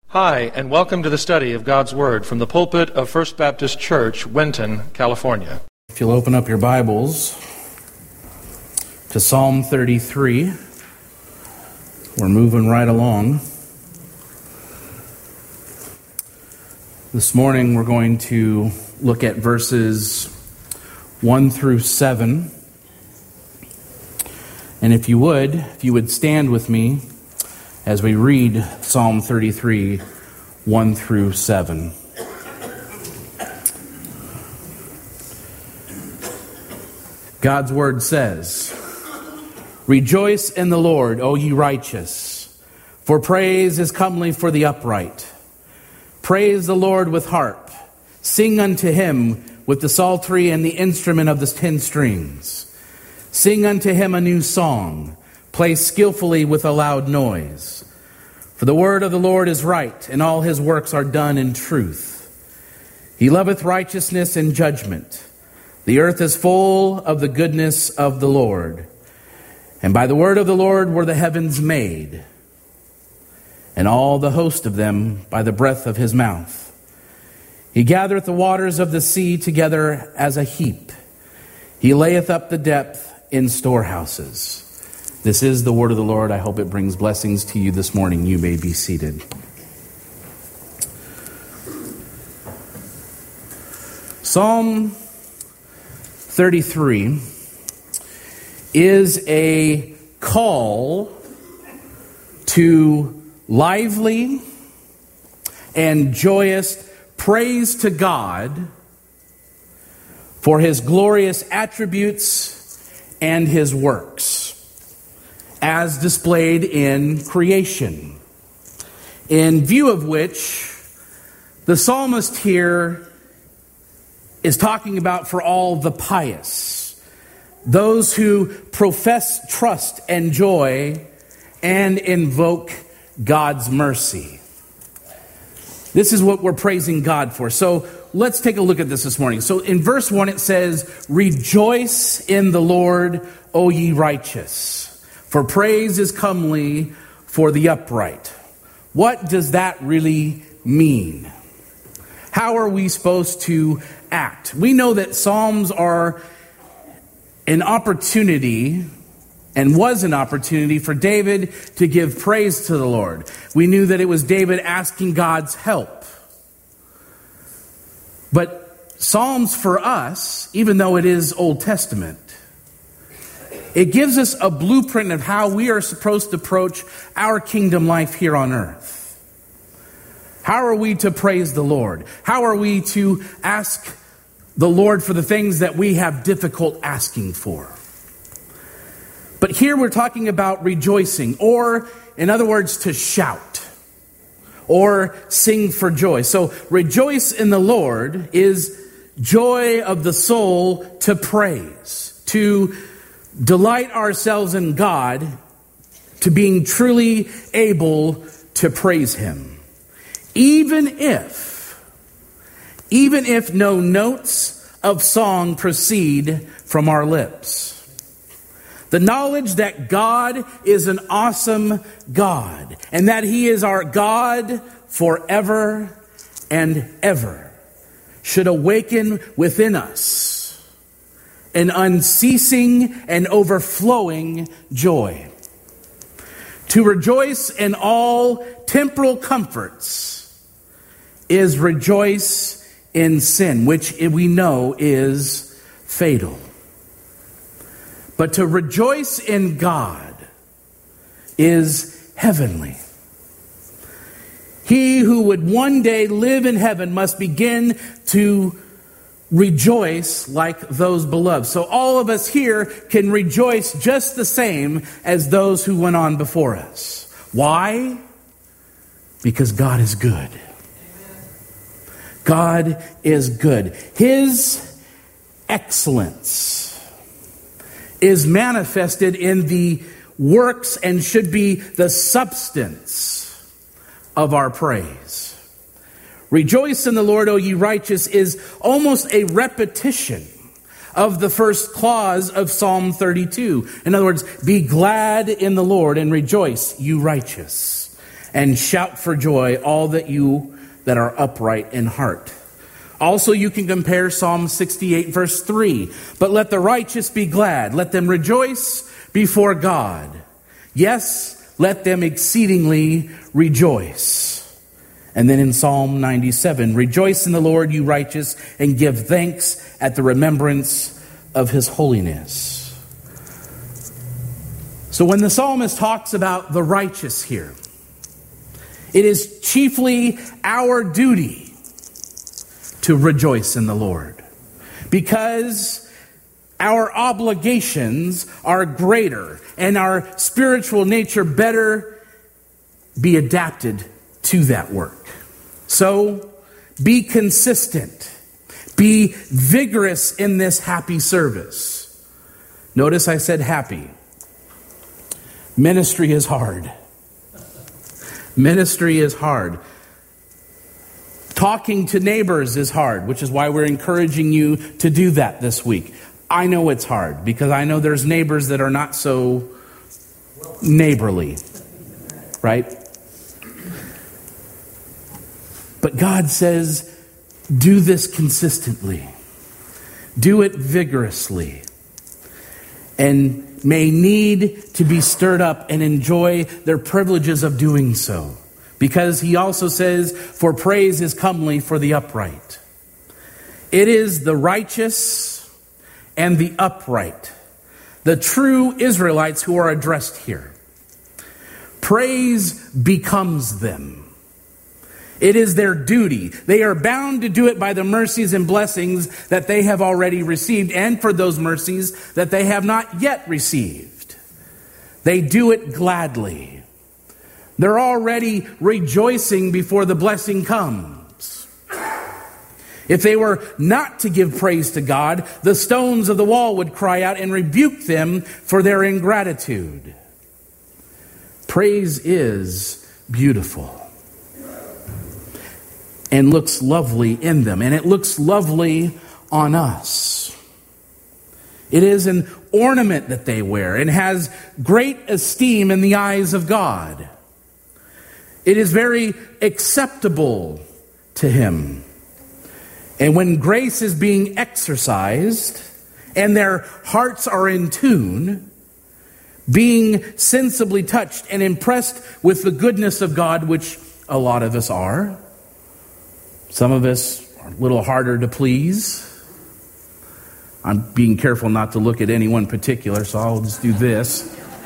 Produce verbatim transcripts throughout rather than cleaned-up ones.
Hi, and welcome to the study of God's Word from the pulpit of First Baptist Church, Winton, California. If you'll open up your Bibles to Psalm thirty-three, we're moving right along. This morning we're going to look at verses one through seven. And if you would, if you would stand with me as we read Psalm thirty-three, one through seven. God's word says, "Rejoice in the Lord, O ye righteous, for praise is comely for the upright. Praise the Lord with harp. Sing unto him with the psaltery and the instrument of the ten strings. Sing unto him a new song. Play skillfully with a loud noise. For the word of the Lord is right, and all his works are done in truth. He loveth righteousness and judgment. The earth is full of the goodness of the Lord. And by the word of the Lord were the heavens made, and all the host of them by the breath of his mouth. He gathereth the waters of the sea together as a heap. He layeth up the depth in storehouses." This is the word of the Lord. I hope it brings blessings to you this morning. You may be seated. Psalm thirty-three is a call to lively and joyous praise to God for his glorious attributes and his works, as displayed in creation, in view of which the psalmist here is talking about for all the pious, those who profess trust and joy and invoke God's mercy. This is what we're praising God for. So let's take a look at this this morning. So in verse one it says, "Rejoice in the Lord, O ye righteous, for praise is comely for the upright." What does that really mean? How are we supposed to act? We know that Psalms are an opportunity, and was an opportunity, for David to give praise to the Lord. We knew that it was David asking God's help. But Psalms for us, even though it is Old Testament, it gives us a blueprint of how we are supposed to approach our kingdom life here on earth. How are we to praise the Lord? How are we to ask the Lord for the things that we have difficult asking for? But here we're talking about rejoicing, or in other words, to shout, or sing for joy. So rejoice in the Lord is joy of the soul to praise, to delight ourselves in God, to being truly able to praise him. Even if, even if no notes of song proceed from our lips. The knowledge that God is an awesome God, and that he is our God forever and ever, should awaken within us an unceasing and overflowing joy. To rejoice in all temporal comforts is rejoice in sin, which we know is fatal. But to rejoice in God is heavenly. He who would one day live in heaven must begin to rejoice like those beloved. So all of us here can rejoice just the same as those who went on before us. Why? Because God is good. God is good. His excellence is manifested in the works and should be the substance of our praise. Rejoice in the Lord, O ye righteous, is almost a repetition of the first clause of Psalm thirty-two. In other words, be glad in the Lord and rejoice, you righteous. and shout for joy, all that you that are upright in heart. Also, you can compare Psalm sixty-eight, verse three. But let the righteous be glad. Let them rejoice before God. Yes, let them exceedingly rejoice. And then in Psalm ninety-seven, rejoice in the Lord, you righteous, and give thanks at the remembrance of his holiness. So when the psalmist talks about the righteous here, it is chiefly our duty to rejoice in the Lord, because our obligations are greater and our spiritual nature better be adapted to that work. So be consistent. Be vigorous in this happy service. Notice I said happy. Ministry is hard. Ministry is hard. Talking to neighbors is hard, which is why we're encouraging you to do that this week. I know it's hard because I know there's neighbors that are not so neighborly, right? But God says, do this consistently. Do it vigorously. And may need to be stirred up and enjoy their privileges of doing so. Because he also says, for praise is comely for the upright. It is the righteous and the upright, the true Israelites who are addressed here. Praise becomes them. It is their duty. They are bound to do it by the mercies and blessings that they have already received, and for those mercies that they have not yet received. They do it gladly. They're already rejoicing before the blessing comes. If they were not to give praise to God, the stones of the wall would cry out and rebuke them for their ingratitude. Praise is beautiful and looks lovely in them, and it looks lovely on us. It is an ornament that they wear and has great esteem in the eyes of God. It is very acceptable to him. And when grace is being exercised and their hearts are in tune, being sensibly touched and impressed with the goodness of God, which a lot of us are, some of us are a little harder to please. I'm being careful not to look at anyone particular, so I'll just do this.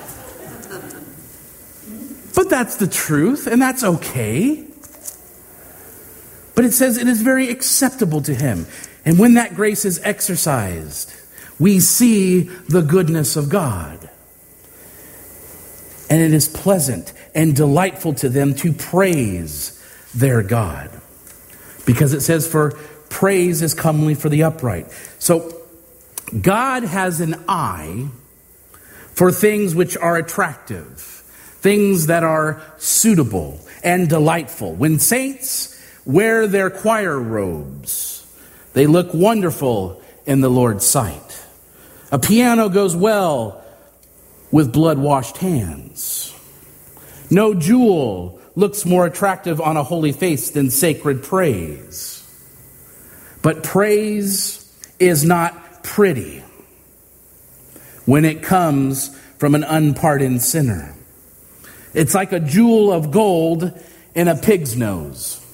But that's the truth, and that's okay. But it says it is very acceptable to him. And when that grace is exercised, we see the goodness of God. And it is pleasant and delightful to them to praise their God. Because it says, for praise is comely for the upright. So God has an eye for things which are attractive, things that are suitable and delightful. When saints wear their choir robes, they look wonderful in the Lord's sight. A piano goes well with blood-washed hands. No jewel looks more attractive on a holy face than sacred praise. But praise is not pretty when it comes from an unpardoned sinner. It's like a jewel of gold in a pig's nose.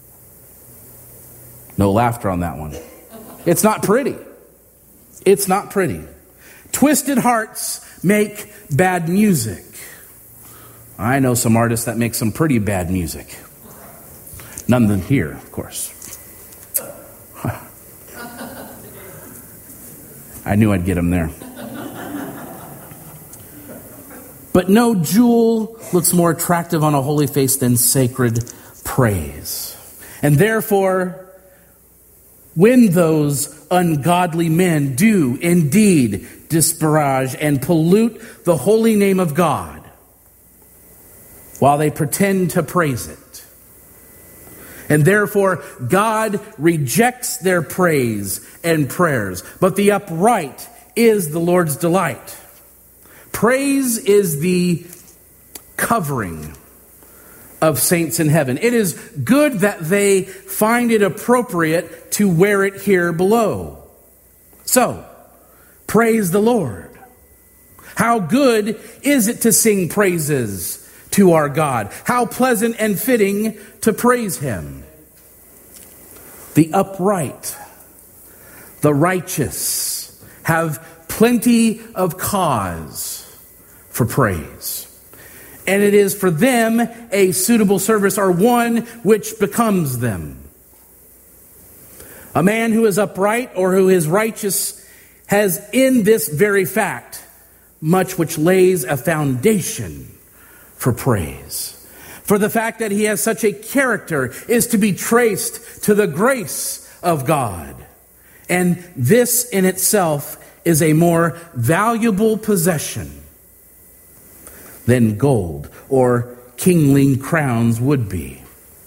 No laughter on that one. It's not pretty. It's not pretty. Twisted hearts make bad music. I know some artists that make some pretty bad music. None than here, of course. I knew I'd get them there. But no jewel looks more attractive on a holy face than sacred praise. And therefore, when those ungodly men do indeed disparage and pollute the holy name of God, while they pretend to praise it, and therefore God rejects their praise and prayers, but the upright is the Lord's delight. Praise is the covering of saints in heaven. It is good that they find it appropriate to wear it here below. So, praise the Lord. How good is it to sing praises to our God? How pleasant and fitting to praise Him. The upright, the righteous have plenty of cause for praise. And it is for them a suitable service, or one which becomes them. A man who is upright or who is righteous has in this very fact much which lays a foundation for praise. For the fact that he has such a character is to be traced to the grace of God. And this in itself is a more valuable possession than gold or kingly crowns would be.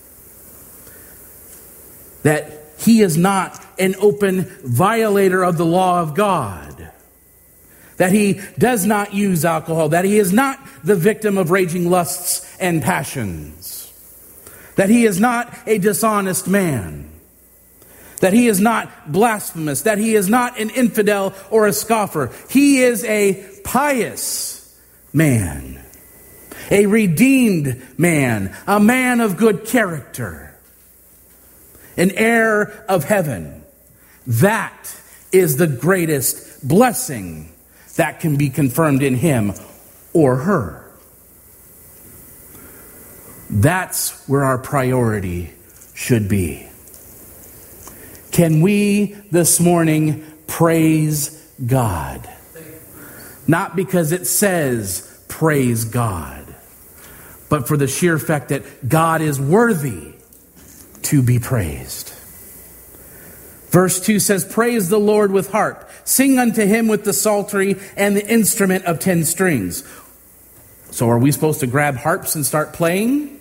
That he is not an open violator of the law of God. That he does not use alcohol. That he is not the victim of raging lusts and passions. That he is not a dishonest man. That he is not blasphemous. That he is not an infidel or a scoffer. He is a pious man. A redeemed man. A man of good character. An heir of heaven. That is the greatest blessing that can be confirmed in him or her. That's where our priority should be. Can we this morning praise God? Not because it says praise God, but for the sheer fact that God is worthy to be praised. Verse two says, praise the Lord with harp. Sing unto him with the psaltery and the instrument of ten strings. So are we supposed to grab harps and start playing?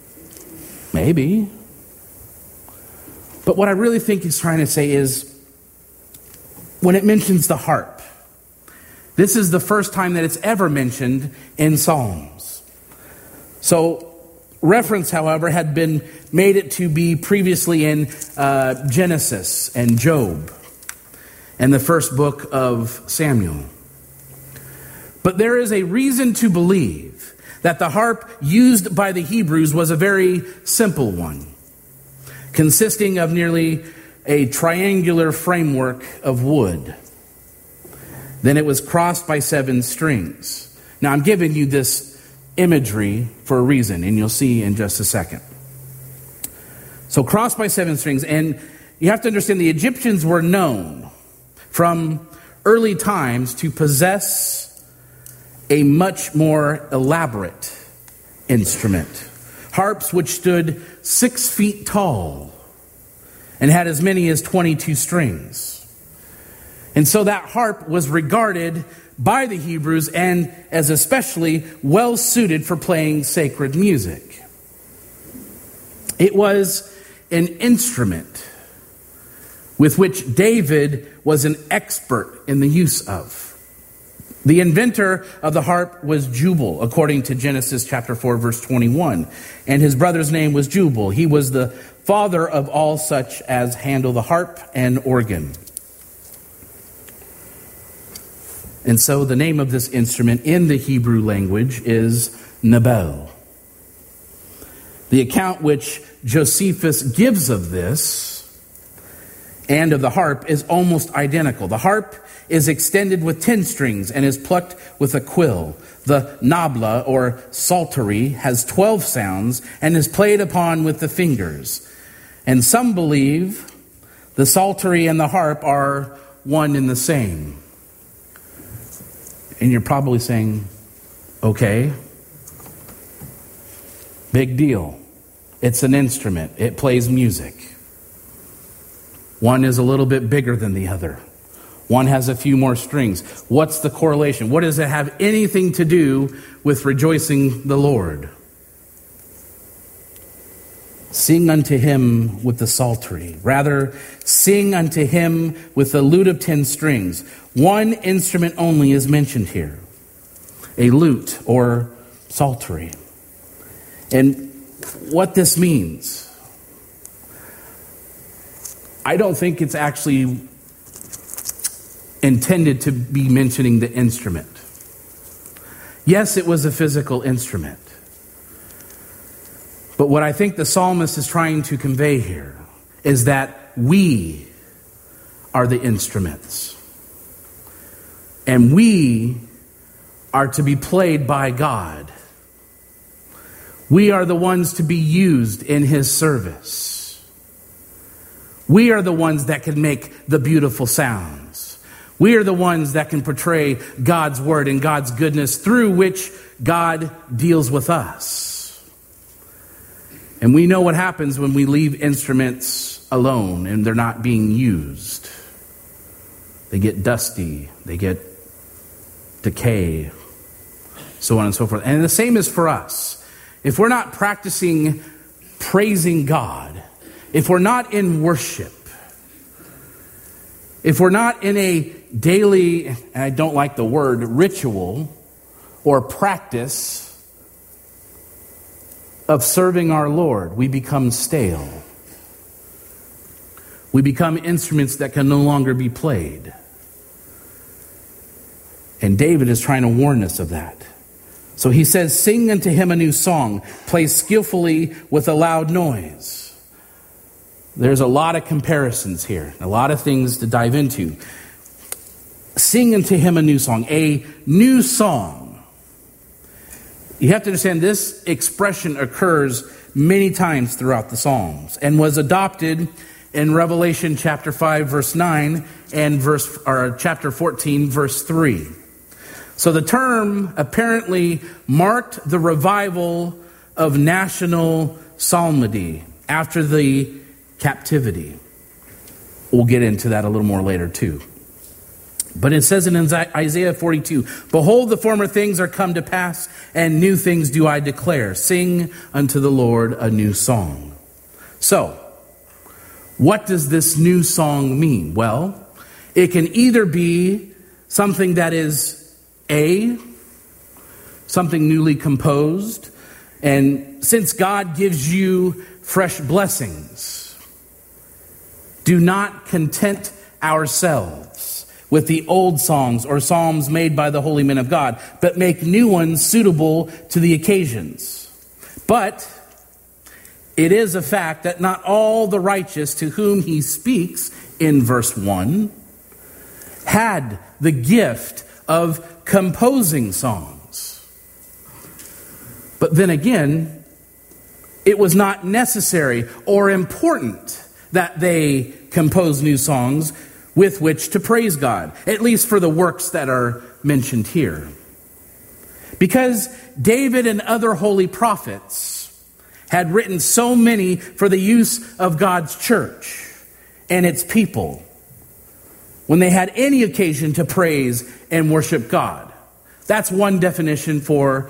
Maybe. But what I really think he's trying to say is, when it mentions the harp, this is the first time that it's ever mentioned in Psalms. So reference, however, had been made it to be previously in uh, Genesis and Job and the first book of Samuel. But there is a reason to believe that the harp used by the Hebrews was a very simple one, consisting of nearly a triangular framework of wood. Then it was crossed by seven strings. Now I'm giving you this imagery for a reason, and you'll see in just a second. So crossed by seven strings, and you have to understand the Egyptians were known from early times to possess a much more elaborate instrument. Harps which stood six feet tall and had as many as twenty-two strings. And so that harp was regarded by the Hebrews and as especially well suited for playing sacred music. It was an instrument with which David was an expert in the use of. The inventor of the harp was Jubal, according to Genesis chapter four, verse twenty-one. And his brother's name was Jubal. He was the father of all such as handle the harp and organ. And so the name of this instrument in the Hebrew language is Nebel. The account which Josephus gives of this and of the harp is almost identical. The harp is extended with ten strings and is plucked with a quill. The nabla, or psaltery, has twelve sounds and is played upon with the fingers. And some believe the psaltery and the harp are one and the same. And you're probably saying, okay, big deal. It's an instrument. It plays music. One is a little bit bigger than the other. One has a few more strings. What's the correlation? What does it have anything to do with rejoicing the Lord? Sing unto him with the psaltery. Rather, sing unto him with the lute of ten strings. One instrument only is mentioned here. A lute or psaltery. And what this means. I don't think it's actually intended to be mentioning the instrument. Yes, it was a physical instrument. But what I think the psalmist is trying to convey here is that we are the instruments. And we are to be played by God. We are the ones to be used in His service. We are the ones that can make the beautiful sounds. We are the ones that can portray God's word and God's goodness through which God deals with us. And we know what happens when we leave instruments alone and they're not being used. They get dusty, they get decay, so on and so forth. And the same is for us. If we're not practicing praising God, if we're not in worship, if we're not in a daily, and I don't like the word, ritual or practice of serving our Lord, we become stale. We become instruments that can no longer be played. And David is trying to warn us of that. So he says, sing unto him a new song, play skillfully with a loud noise. There's a lot of comparisons here, a lot of things to dive into. Sing unto him a new song, a new song. You have to understand this expression occurs many times throughout the Psalms and was adopted in Revelation chapter five, verse nine, and verse or chapter fourteen, verse three. So the term apparently marked the revival of national psalmody after the captivity. We'll get into that a little more later too. But it says in Isaiah forty-two, behold, the former things are come to pass, and new things do I declare. Sing unto the Lord a new song. So, what does this new song mean? Well, it can either be something that is A, something newly composed, and since God gives you fresh blessings, do not content ourselves with the old songs or psalms made by the holy men of God, but make new ones suitable to the occasions. But it is a fact that not all the righteous to whom he speaks in verse one had the gift of composing songs. But then again, it was not necessary or important that they compose new songs with which to praise God, at least for the works that are mentioned here. Because David and other holy prophets had written so many for the use of God's church and its people when they had any occasion to praise and worship God. That's one definition for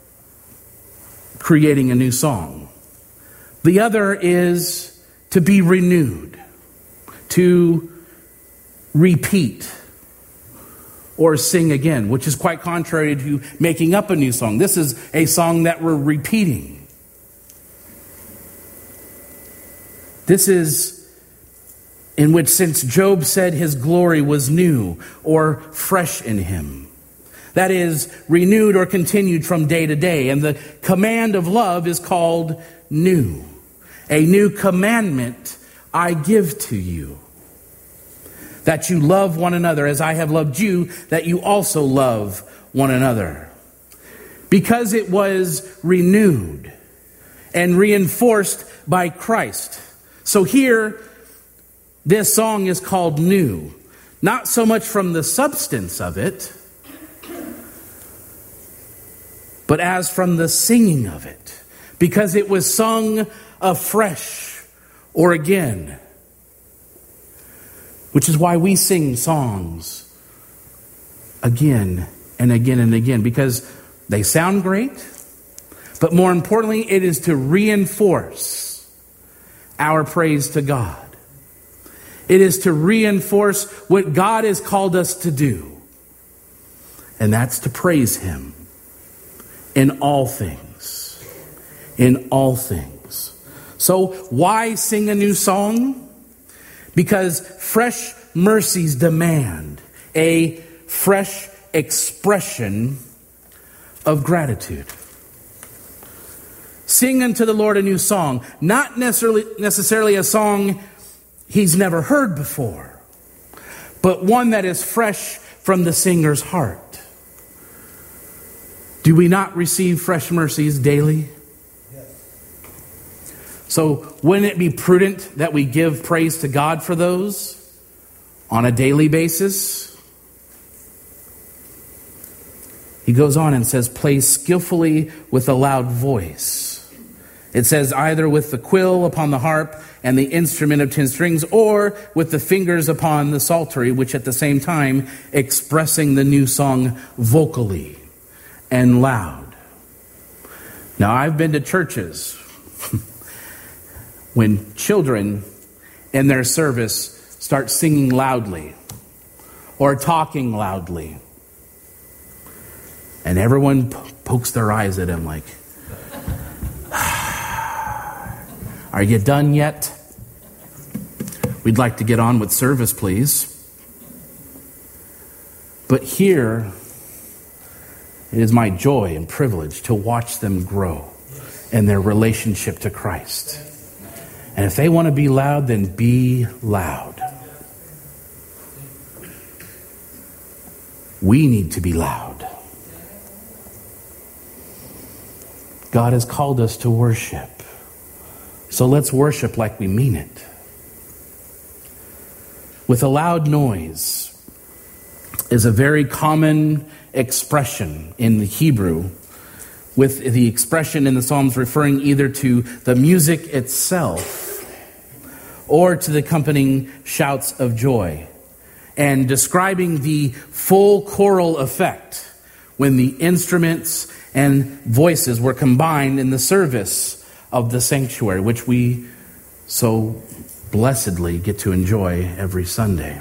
creating a new song. The other is to be renewed, to repeat or sing again, which is quite contrary to making up a new song. This is a song that we're repeating. This is in which, since Job said his glory was new or fresh in him, that is, renewed or continued from day to day. And the command of love is called new. A new commandment I give to you, that you love one another as I have loved you, that you also love one another. Because it was renewed and reinforced by Christ. So here, this song is called new, not so much from the substance of it, but as from the singing of it, because it was sung afresh or again. Which is why we sing songs again and again and again, because they sound great, but more importantly, it is to reinforce our praise to God. It is to reinforce what God has called us to do, and that's to praise Him in all things. in all things. So why sing a new song? Because fresh mercies demand a fresh expression of gratitude. Sing unto the Lord a new song, not necessarily necessarily a song he's never heard before, but one that is fresh from the singer's heart. Do we not receive fresh mercies daily? Yes. So wouldn't it be prudent that we give praise to God for those on a daily basis? He goes on and says, play skillfully with a loud voice. It says either with the quill upon the harp and the instrument of ten strings, or with the fingers upon the psaltery, which at the same time expressing the new song vocally and loud. Now, I've been to churches when children in their service start singing loudly or talking loudly, and everyone p- pokes their eyes at him like, are you done yet? We'd like to get on with service, please. But here, it is my joy and privilege to watch them grow in their relationship to Christ. And if they want to be loud, then be loud. We need to be loud. God has called us to worship. So let's worship like we mean it. With a loud noise is a very common expression in the Hebrew, with the expression in the Psalms referring either to the music itself or to the accompanying shouts of joy, and describing the full choral effect when the instruments and voices were combined in the service of the sanctuary, which we so blessedly get to enjoy every Sunday.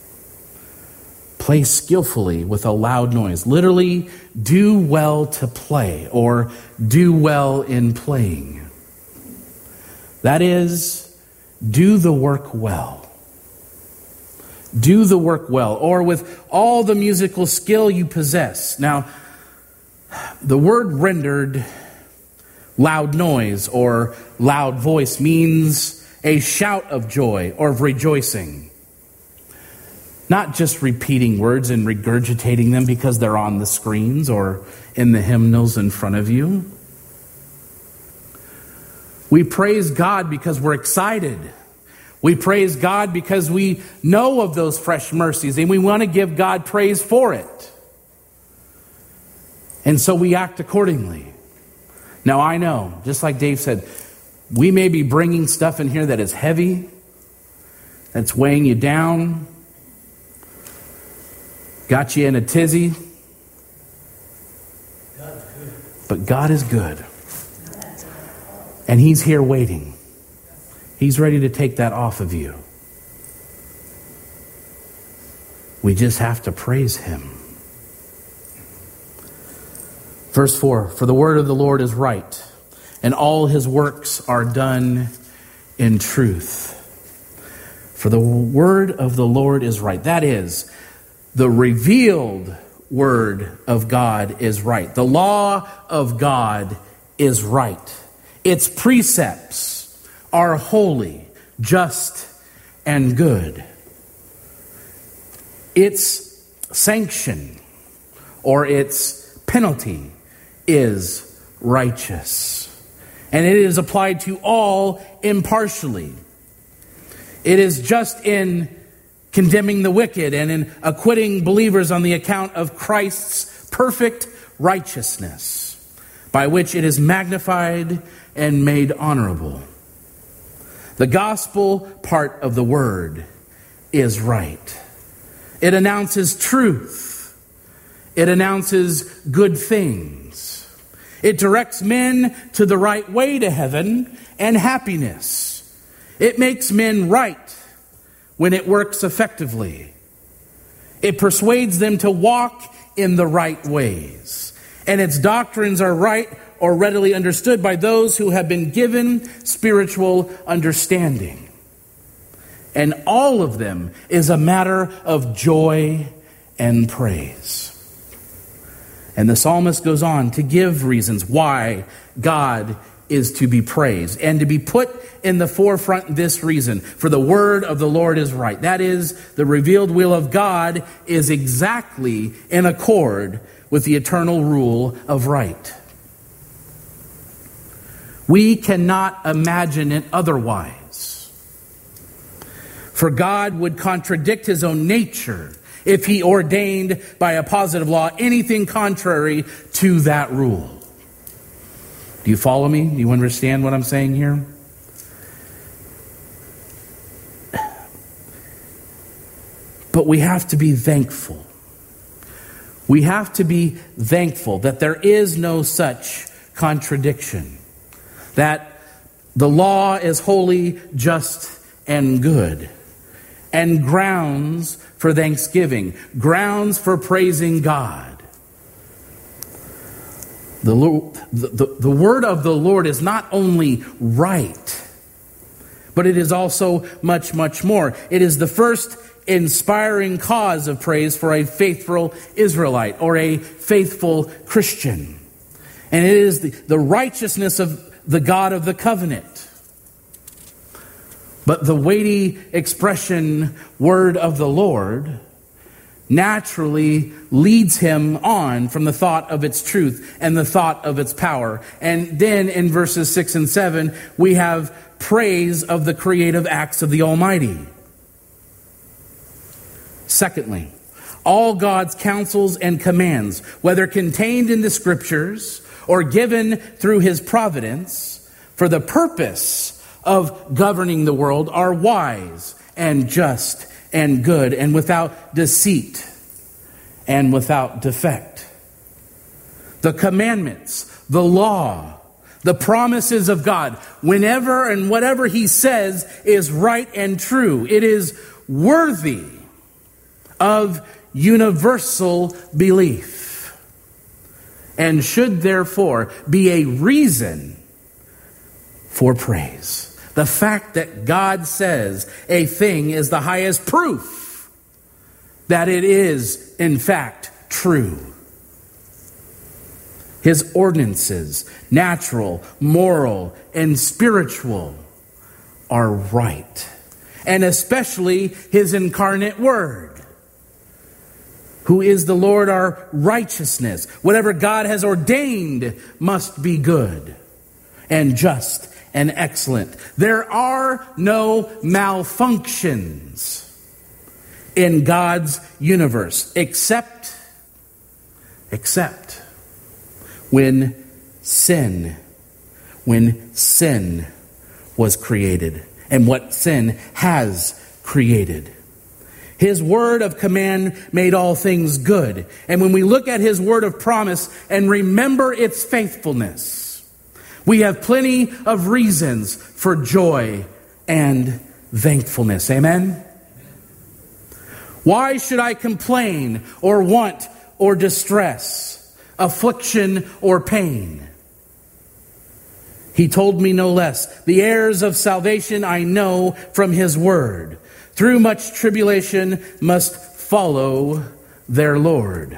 Play skillfully with a loud noise. Literally, do well to play, or do well in playing. That is, do the work well. Do the work well, or with all the musical skill you possess. Now, the word rendered loud noise or loud voice means a shout of joy or of rejoicing. Not just repeating words and regurgitating them because they're on the screens or in the hymnals in front of you. We praise God because we're excited. We praise God because we know of those fresh mercies and we want to give God praise for it. And so we act accordingly. Now I know, just like Dave said, we may be bringing stuff in here that is heavy, that's weighing you down, got you in a tizzy. But God is good. And He's here waiting. He's ready to take that off of you. We just have to praise Him. Verse four, for the word of the Lord is right, and all His works are done in truth. For the word of the Lord is right. That is, the revealed word of God is right. The law of God is right. Its precepts are holy, just, and good. Its sanction or its penalty is righteous. And it is applied to all impartially. It is just in condemning the wicked and in acquitting believers on the account of Christ's perfect righteousness, by which it is magnified and made honorable. The gospel part of the word is right. It announces truth. It announces good things. It directs men to the right way to heaven and happiness. It makes men right when it works effectively. It persuades them to walk in the right ways. And its doctrines are right or readily understood by those who have been given spiritual understanding. And all of them is a matter of joy and praise. And the psalmist goes on to give reasons why God is to be praised and to be put in the forefront this reason. For the word of the Lord is right. That is, the revealed will of God is exactly in accord with the eternal rule of right. We cannot imagine it otherwise. For God would contradict his own nature if he ordained by a positive law anything contrary to that rule. Do you follow me? Do you understand what I'm saying here? But we have to be thankful. We have to be thankful that there is no such contradiction. That the law is holy, just, and good. And grounds for thanksgiving. Grounds for praising God. The, the, the, the word of the Lord is not only right, but it is also much, much more. It is the first inspiring cause of praise for a faithful Israelite or a faithful Christian. And it is the, the righteousness of the God of the covenant. But the weighty expression, word of the Lord, naturally leads him on from the thought of its truth and the thought of its power. And then in verses six and seven, we have praise of the creative acts of the Almighty. Secondly, all God's counsels and commands, whether contained in the Scriptures or given through his providence for the purpose of governing the world, are wise and just and good and without deceit and without defect. The commandments, the law, the promises of God, whenever and whatever he says is right and true. It is worthy of universal belief and should therefore be a reason for praise. The fact that God says a thing is the highest proof that it is, in fact, true. His ordinances, natural, moral, and spiritual, are right. And especially his incarnate word, who is the Lord our righteousness. Whatever God has ordained must be good and just and excellent. There are no malfunctions in God's universe, except, except when sin, when sin was created, and what sin has created. His word of command made all things good. And when we look at his word of promise and remember its faithfulness, we have plenty of reasons for joy and thankfulness. Amen? Why should I complain or want or distress, affliction or pain? He told me no less. The heirs of salvation I know from his word. Through much tribulation must follow their Lord.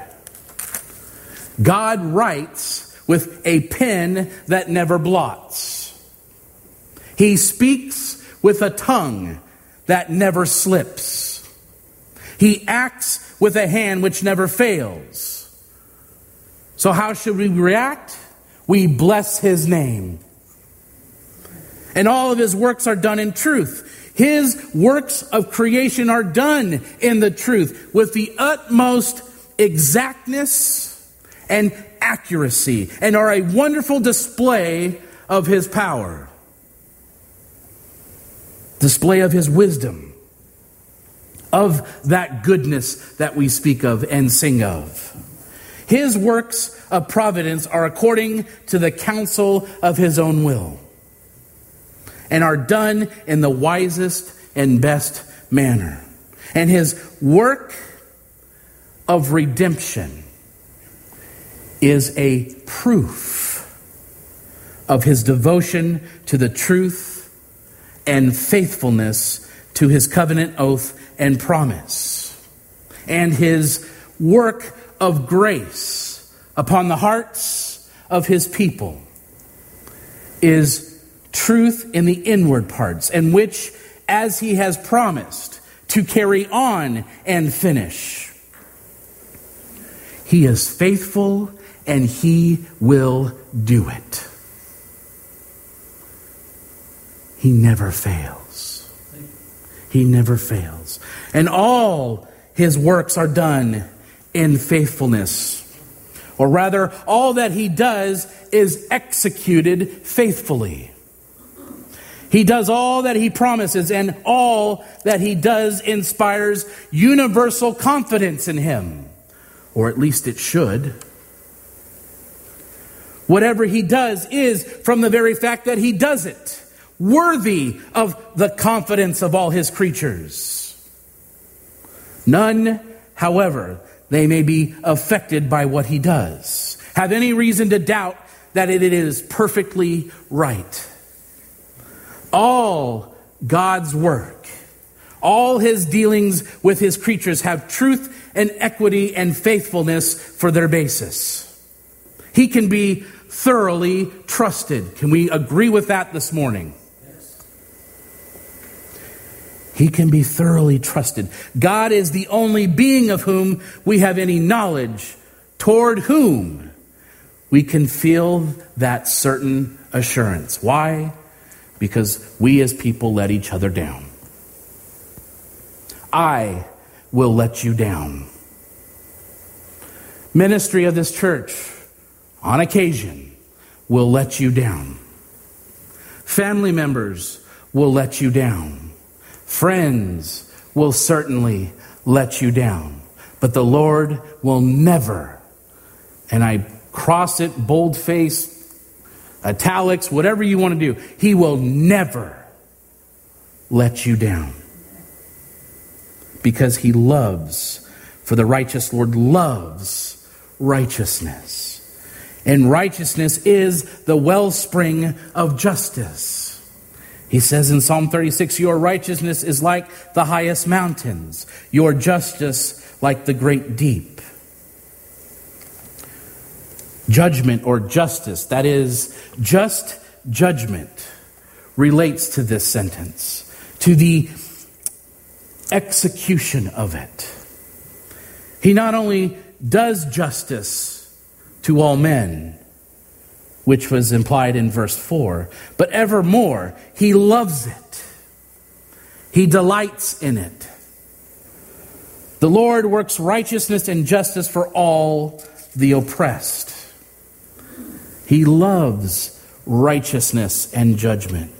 God writes with a pen that never blots. He speaks with a tongue that never slips. He acts with a hand which never fails. So how should we react? We bless his name. And all of his works are done in truth. His works of creation are done in the truth with the utmost exactness and accuracy, and are a wonderful display of his power, display of his wisdom, of that goodness that we speak of and sing of. His works of providence are according to the counsel of his own will, and are done in the wisest and best manner. And his work of redemption is a proof of his devotion to the truth and faithfulness to his covenant oath and promise, and his work of grace upon the hearts of his people is truth in the inward parts, and which, as he has promised, to carry on and finish. He is faithful and he will do it. He never fails. He never fails. And all his works are done in faithfulness. Or rather, all that he does is executed faithfully. He does all that he promises, and all that he does inspires universal confidence in him. Or at least it should. Whatever he does is, from the very fact that he does it, worthy of the confidence of all his creatures. None, however, they may be affected by what he does, have any reason to doubt that it is perfectly right. All God's work, all his dealings with his creatures have truth and equity and faithfulness for their basis. He can be thoroughly trusted. Can we agree with that this morning? Yes. He can be thoroughly trusted. God is the only being of whom we have any knowledge, toward whom we can feel that certain assurance. Why? Because we as people let each other down. I will let you down. Ministry of this church, on occasion, will let you down. Family members will let you down. Friends will certainly let you down. But the Lord will never, and I cross it, boldface, italics, whatever you want to do, he will never let you down. Because he loves, for the righteous Lord loves righteousness. And righteousness is the wellspring of justice. He says in Psalm thirty-six, your righteousness is like the highest mountains, your justice like the great deep. Judgment or justice, that is, just judgment, relates to this sentence, to the execution of it. He not only does justice to all men, which was implied in verse four, but evermore, he loves it. He delights in it. The Lord works righteousness and justice for all the oppressed. He loves righteousness and judgment.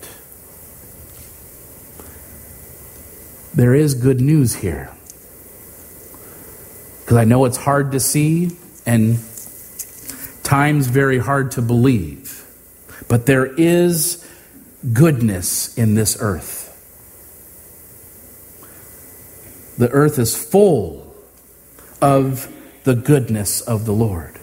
There is good news here. Because I know it's hard to see and times very hard to believe. But there is goodness in this earth. The earth is full of the goodness of the Lord,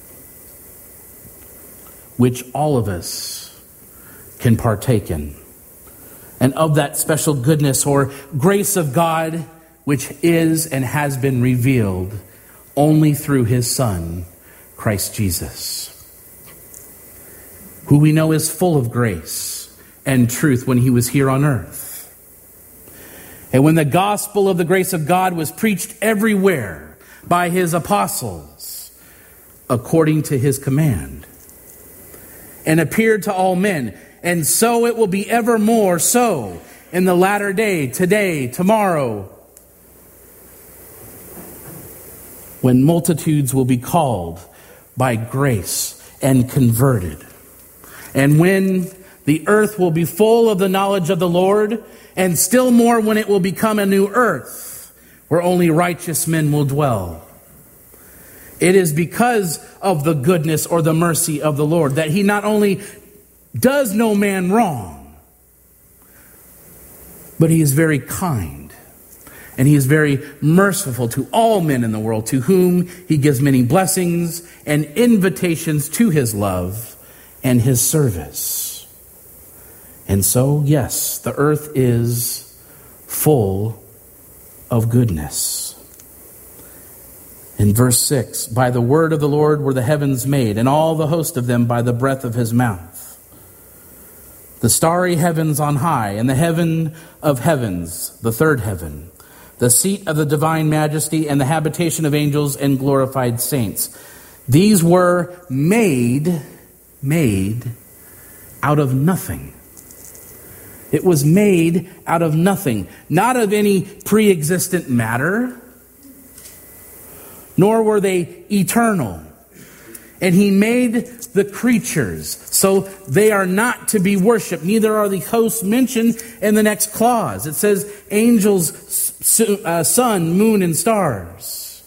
which all of us can partake in. And of that special goodness or grace of God, which is and has been revealed only through his Son, Christ Jesus, who we know is full of grace and truth when he was here on earth. And when the gospel of the grace of God was preached everywhere by his apostles, according to his command, and appeared to all men, and so it will be evermore so in the latter day, today, tomorrow, when multitudes will be called by grace and converted. And when the earth will be full of the knowledge of the Lord, and still more when it will become a new earth where only righteous men will dwell. It is because of the goodness or the mercy of the Lord that he not only does no man wrong, but he is very kind and he is very merciful to all men in the world, to whom he gives many blessings and invitations to his love and his service. And so, yes, the earth is full of goodness. In verse six, by the word of the Lord were the heavens made, and all the host of them by the breath of his mouth. The starry heavens on high, and the heaven of heavens, the third heaven, the seat of the divine majesty, and the habitation of angels and glorified saints. These were made, made out of nothing. It was made out of nothing, not of any pre-existent matter, nor were they eternal. And he made the creatures, so they are not to be worshipped. Neither are the hosts mentioned in the next clause. It says angels, uh, sun, moon, and stars.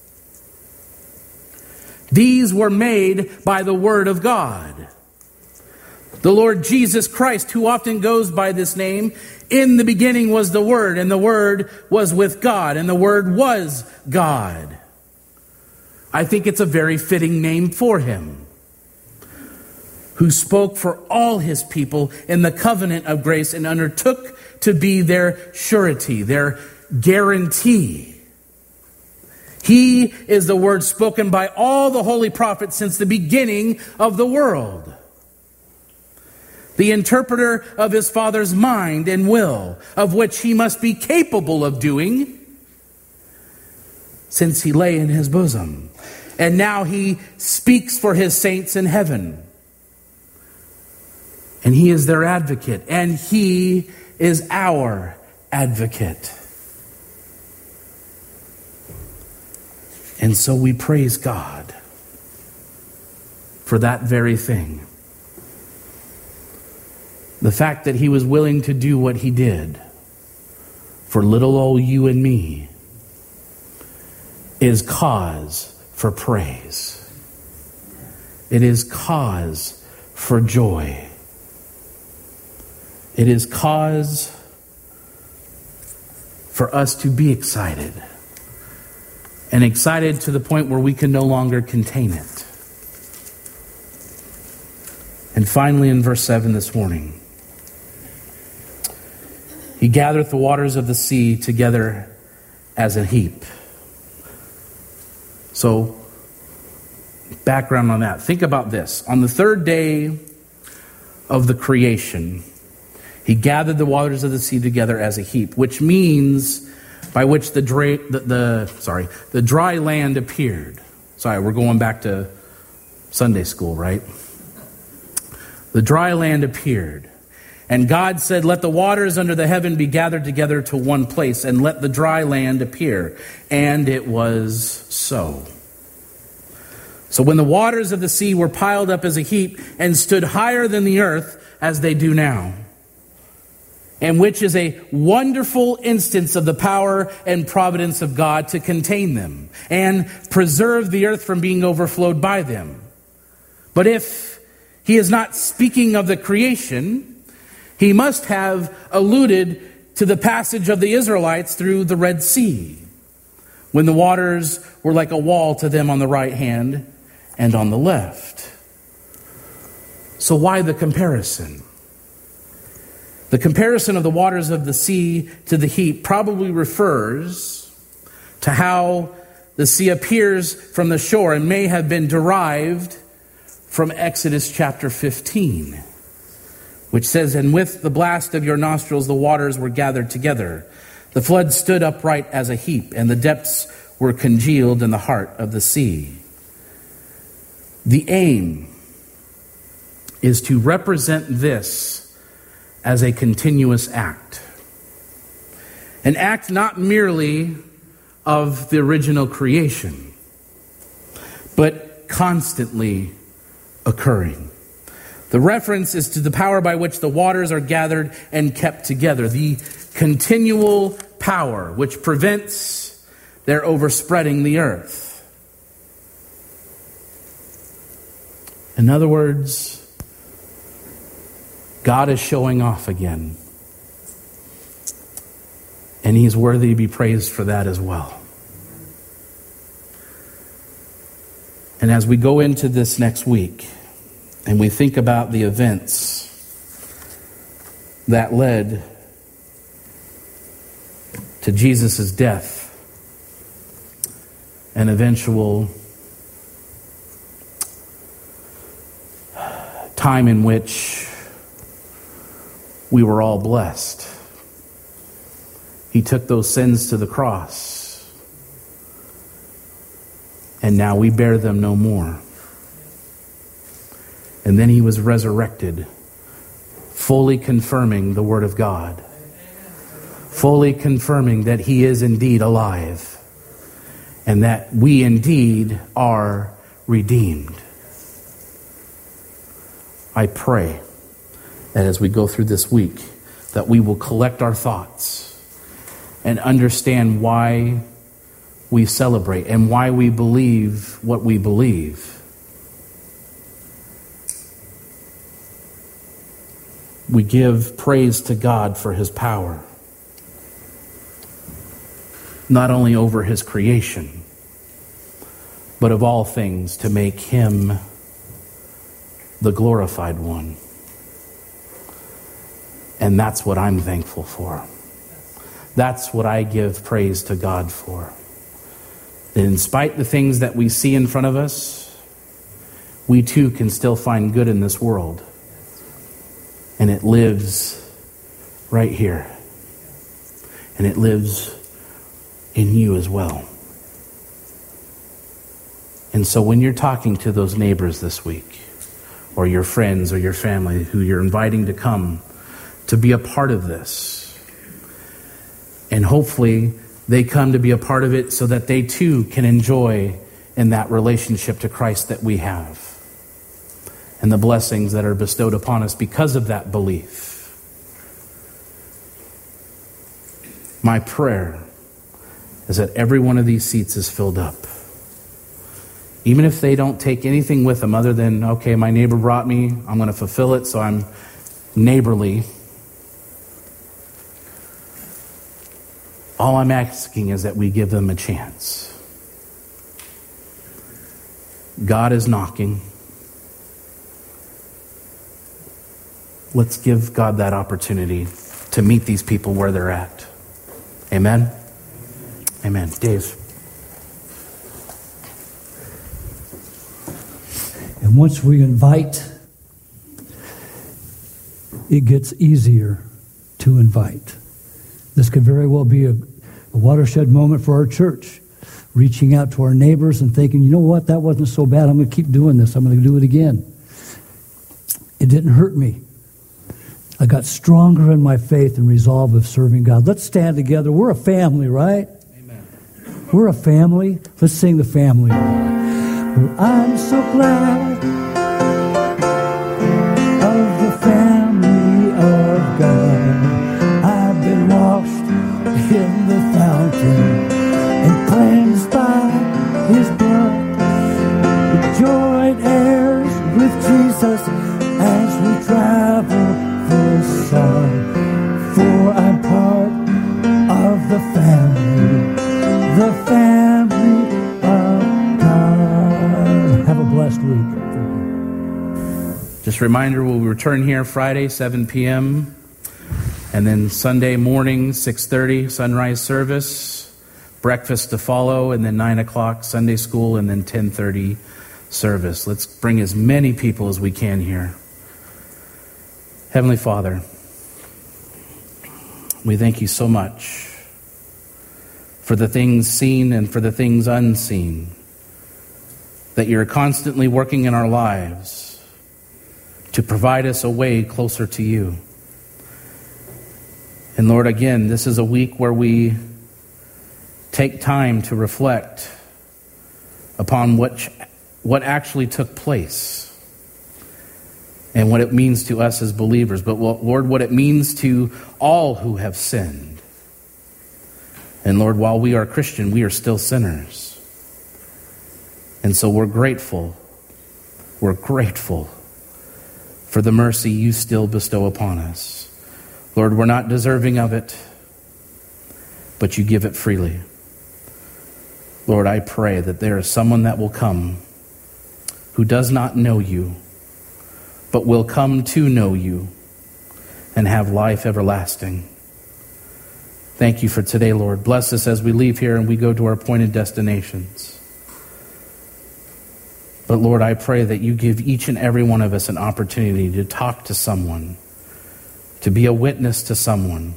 These were made by the word of God. The Lord Jesus Christ, who often goes by this name, in the beginning was the Word, and the Word was with God, and the Word was God. I think it's a very fitting name for him, who spoke for all his people in the covenant of grace and undertook to be their surety, their guarantee. He is the word spoken by all the holy prophets since the beginning of the world. The interpreter of his Father's mind and will, of which he must be capable of doing, since he lay in his bosom. And now he speaks for his saints in heaven. And he is their advocate. And he is our advocate. And so we praise God for that very thing. The fact that he was willing to do what he did for little old you and me is cause for praise. It is cause for joy. It is cause for us to be excited. And excited to the point where we can no longer contain it. And finally in verse seven this morning, he gathereth the waters of the sea together as a heap. So, background on that. Think about this. On the third day of the creation, he gathered the waters of the sea together as a heap, which means by which the dry, the, the sorry, the dry land appeared. Sorry, we're going back to Sunday school, right? The dry land appeared. And God said, let the waters under the heaven be gathered together to one place, and let the dry land appear. And it was so. So when the waters of the sea were piled up as a heap and stood higher than the earth, as they do now, and which is a wonderful instance of the power and providence of God to contain them and preserve the earth from being overflowed by them. But if he is not speaking of the creation, he must have alluded to the passage of the Israelites through the Red Sea, when the waters were like a wall to them on the right hand and on the left. So why the comparison? The comparison of the waters of the sea to the heap probably refers to how the sea appears from the shore and may have been derived from Exodus chapter fifteen. Which says, and with the blast of your nostrils the waters were gathered together. The flood stood upright as a heap, and the depths were congealed in the heart of the sea. The aim is to represent this as a continuous act. An act not merely of the original creation, but constantly occurring. The reference is to the power by which the waters are gathered and kept together. The continual power which prevents their overspreading the earth. In other words, God is showing off again. And he's worthy to be praised for that as well. And as we go into this next week, and we think about the events that led to Jesus' death and eventual time in which we were all blessed. He took those sins to the cross, and now we bear them no more. And then he was resurrected, fully confirming the Word of God, fully confirming that he is indeed alive, and that we indeed are redeemed. I pray that as we go through this week, that we will collect our thoughts and understand why we celebrate and why we believe what we believe. We give praise to God for his power, not only over his creation, but of all things to make him the glorified one. And that's what I'm thankful for. That's what I give praise to God for. That in spite of the things that we see in front of us, we too can still find good in this world. And it lives right here. And it lives in you as well. And so when you're talking to those neighbors this week, or your friends or your family who you're inviting to come to be a part of this, and hopefully they come to be a part of it so that they too can enjoy in that relationship to Christ that we have, and the blessings that are bestowed upon us because of that belief. My prayer is that every one of these seats is filled up. Even if they don't take anything with them other than, okay, my neighbor brought me, I'm going to fulfill it, so I'm neighborly. All I'm asking is that we give them a chance. God is knocking. Let's give God that opportunity to meet these people where they're at. Amen? Amen. Dave. And once we invite, it gets easier to invite. This could very well be a, a watershed moment for our church, reaching out to our neighbors and thinking, you know what, that wasn't so bad. I'm going to keep doing this. I'm going to do it again. It didn't hurt me. I got stronger in my faith and resolve of serving God. Let's stand together. We're a family, right? Amen. We're a family. Let's sing the family. Well, I'm so glad of the family of God. I've been washed in the fountain and cleansed by his blood. We're joint heirs with Jesus as we travel the sun. For I'm part of the family, the family of God. Have a blessed week. Just a reminder, we'll return here Friday, seven p.m., and then Sunday morning, six thirty, sunrise service, breakfast to follow, and then nine o'clock, Sunday school, and then ten thirty service. Let's bring as many people as we can here. Heavenly Father, we thank you so much for the things seen and for the things unseen, that you're constantly working in our lives to provide us a way closer to you. And Lord, again, this is a week where we take time to reflect upon what, what actually took place and what it means to us as believers, but Lord, what it means to all who have sinned. And Lord, while we are Christian, we are still sinners. And so we're grateful. We're grateful for the mercy you still bestow upon us. Lord, we're not deserving of it, but you give it freely. Lord, I pray that there is someone that will come who does not know you, but will come to know you and have life everlasting. Thank you for today, Lord. Bless us as we leave here and we go to our appointed destinations. But Lord, I pray that you give each and every one of us an opportunity to talk to someone, to be a witness to someone,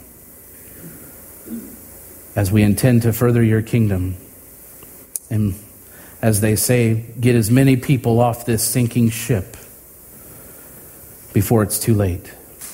as we intend to further your kingdom. And as they say, get as many people off this sinking ship before it's too late.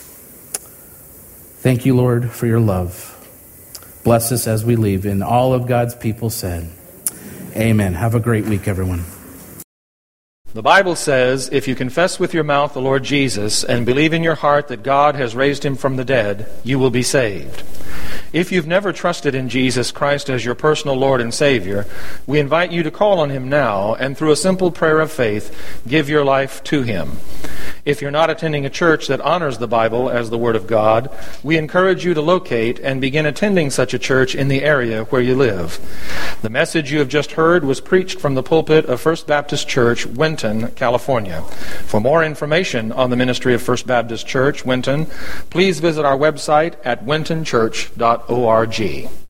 Thank you, Lord, for your love. Bless us as we leave. And all of God's people said, amen. Have a great week, everyone. The Bible says, if you confess with your mouth the Lord Jesus and believe in your heart that God has raised him from the dead, you will be saved. If you've never trusted in Jesus Christ as your personal Lord and Savior, we invite you to call on him now and through a simple prayer of faith, give your life to him. If you're not attending a church that honors the Bible as the Word of God, we encourage you to locate and begin attending such a church in the area where you live. The message you have just heard was preached from the pulpit of First Baptist Church, Winton, California. For more information on the ministry of First Baptist Church, Winton, please visit our website at winton church dot org.